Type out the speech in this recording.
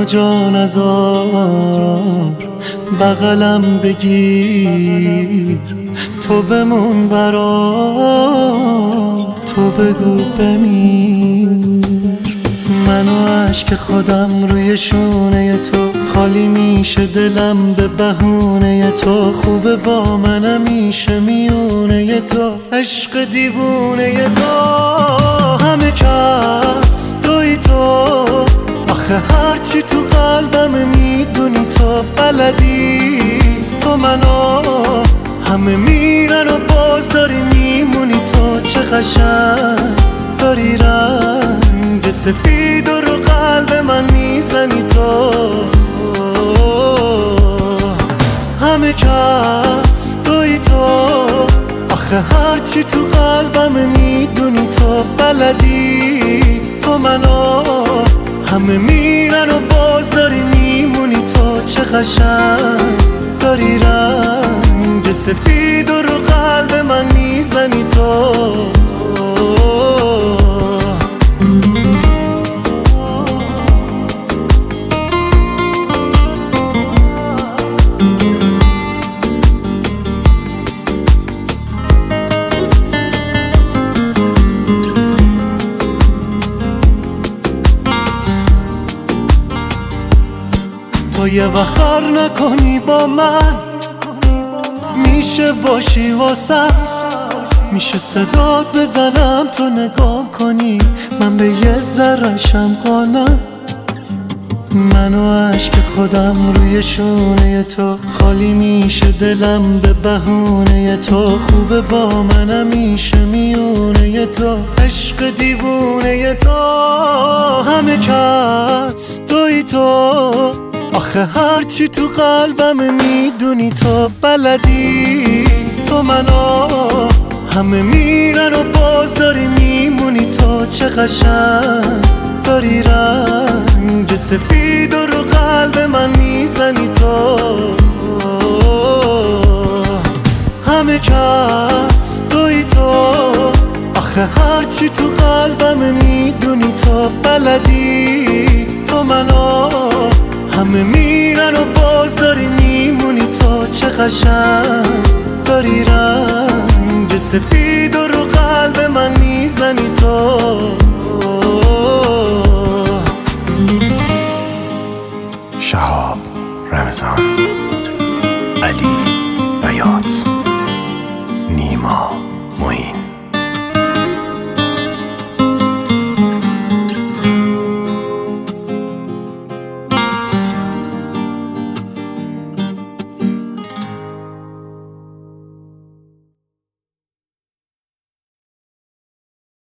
جا نذار، بغلم بگیر، تو بمون برام، تو بگو بمیر. من و عشق خودم روی شونه تو، خالی میشه دلم به بهونه تو. خوبه با من همیشه میونه تو، عشق دیوونه تو. همه کس توی تو، آخه هرچی تو قلبم میدونی تو بلدی. تو منو همه میرن و باز داری میمونی تو. چه قشنگ داری رنگ سفید و رو قلب من میزنی تو. همه کس توی تو، آخه هرچی تو قلبم میدونی تو بلدی. تو منو همه میرن و باز داری میمونی تو. چه قشنگ داری رنگ سفید و رو قلب من میزنی تو. تو یه وقت کار نکنی با من، میشه باشی واسم، میشه صدات بزنم تو نگام کنی، من به یه ذره‌شم قانم. من و عشق خودم روی شونه تو، خالی میشه دلم به بهونه تو. خوبه با من همیشه میونه تو، عشق دیوونه تو. همه کس توی تو، آخه هرچی تو قلبم میدونی تو بلدی. تو منو همه میرن و باز داری میمونی تو. چه قشنگ داری رنگ سفید و رو قلب من میزنی تو. همه کس توی تو، آخه هرچی تو قلبم میدونی تو بلدی. تو منو همه میرن و باز داری میمونی تو. چه قشنگ داری رنگ سفید و رو قلب من میزنی تو. شهاب رمضان، علی بیات.